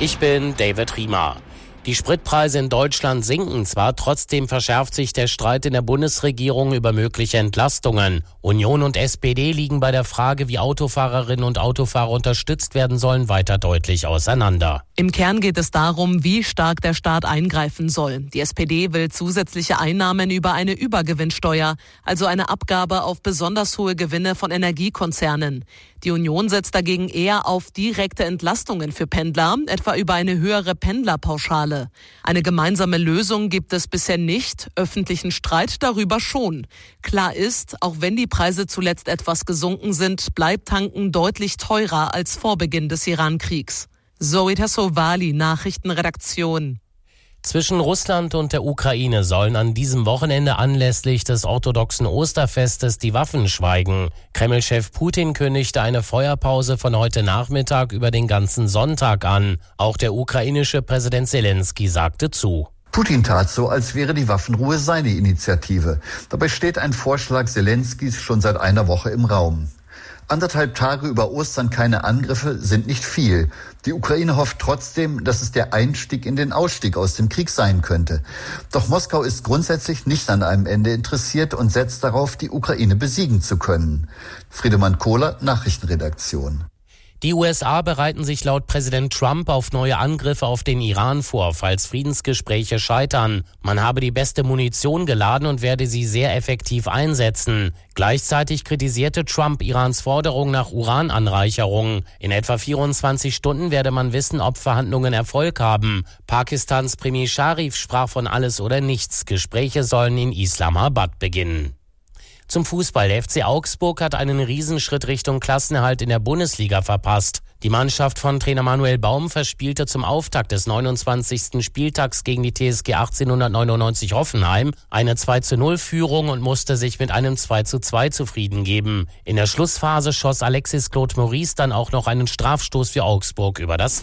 Ich bin David Riemer. Die Spritpreise in Deutschland sinken zwar, trotzdem verschärft sich der Streit in der Bundesregierung über mögliche Entlastungen. Union und SPD liegen bei der Frage, wie Autofahrerinnen und Autofahrer unterstützt werden sollen, weiter deutlich auseinander. Im Kern geht es darum, wie stark der Staat eingreifen soll. Die SPD will zusätzliche Einnahmen über eine Übergewinnsteuer, also eine Abgabe auf besonders hohe Gewinne von Energiekonzernen. Die Union setzt dagegen eher auf direkte Entlastungen für Pendler, etwa über eine höhere Pendlerpauschale. Eine gemeinsame Lösung gibt es bisher nicht, öffentlichen Streit darüber schon. Klar ist, auch wenn die Preise zuletzt etwas gesunken sind, bleibt Tanken deutlich teurer als vor Beginn des Iran-Kriegs. Zoe Tassovali, Nachrichtenredaktion. Zwischen Russland und der Ukraine sollen an diesem Wochenende anlässlich des orthodoxen Osterfestes die Waffen schweigen. Kreml-Chef Putin kündigte eine Feuerpause von heute Nachmittag über den ganzen Sonntag an. Auch der ukrainische Präsident Selenskyj sagte zu. Putin tat so, als wäre die Waffenruhe seine Initiative. Dabei steht ein Vorschlag Selenskys schon seit einer Woche im Raum. 1,5 Tage über Ostern keine Angriffe sind nicht viel. Die Ukraine hofft trotzdem, dass es der Einstieg in den Ausstieg aus dem Krieg sein könnte. Doch Moskau ist grundsätzlich nicht an einem Ende interessiert und setzt darauf, die Ukraine besiegen zu können. Friedemann Kohler, Nachrichtenredaktion. Die USA bereiten sich laut Präsident Trump auf neue Angriffe auf den Iran vor, falls Friedensgespräche scheitern. Man habe die beste Munition geladen und werde sie sehr effektiv einsetzen. Gleichzeitig kritisierte Trump Irans Forderung nach Urananreicherung. In etwa 24 Stunden werde man wissen, ob Verhandlungen Erfolg haben. Pakistans Premier Sharif sprach von alles oder nichts. Gespräche sollen in Islamabad beginnen. Zum Fußball. Der FC Augsburg hat einen Riesenschritt Richtung Klassenerhalt in der Bundesliga verpasst. Die Mannschaft von Trainer Manuel Baum verspielte zum Auftakt des 29. Spieltags gegen die TSG 1899 Hoffenheim eine 2:0-Führung und musste sich mit einem 2:2 zufrieden geben. In der Schlussphase schoss Alexis Claude Maurice dann auch noch einen Strafstoß für Augsburg über das